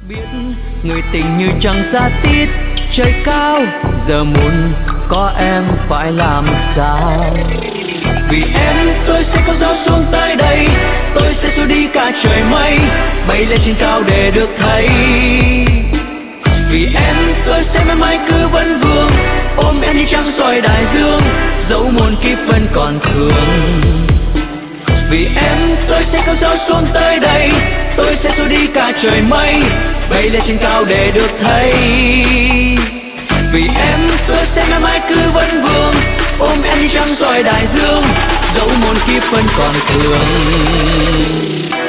Biết người tình như trăng xa tít trời cao, giờ muốn có em phải làm sao? Vì em tôi sẽ có gió xuống tới đây, tôi sẽ xua đi cả trời mây, bay lên trên cao để được thấy. Vì em tôi sẽ mãi mãi cứ vấn vương, ôm em như trăng soi đại dương, dẫu muôn kiếp vẫn còn thương. Vì em tôi sẽ có gió xuống tới đây, tôi sẽ xua đi cả trời mây, bay lên trên cao để được thấy. Vì em tôi sẽ mãi mãi cứ vấn vương, ôm em như trăng soi đại dương, dẫu muôn kiếp vẫn còn thương.